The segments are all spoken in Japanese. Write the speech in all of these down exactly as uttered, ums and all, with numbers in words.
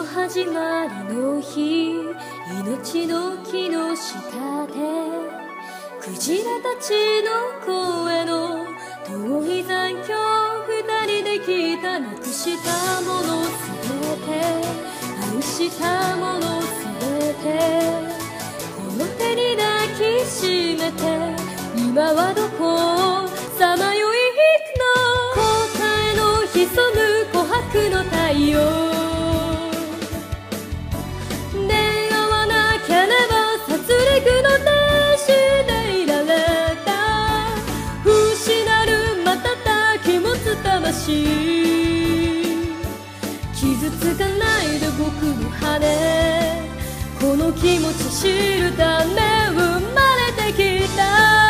始まりの日、命の木の下でクジラたちの声の遠い残響、二人で聞いた。なくしたものすべて、愛したものすべて、この手に抱きしめて、今はどこをさまよい行くの。答えの潜む琥珀の太陽、出会わなければ殺戮の天使でいられた。失る瞬き持つ魂、傷つかないで僕の羽、この気持ち知るため生まれてきた。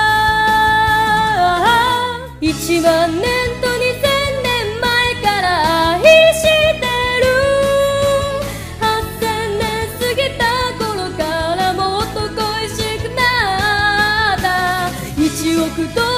一万年と二千年前から愛してる。八千年過ぎた頃からもっと恋しくなった。一億度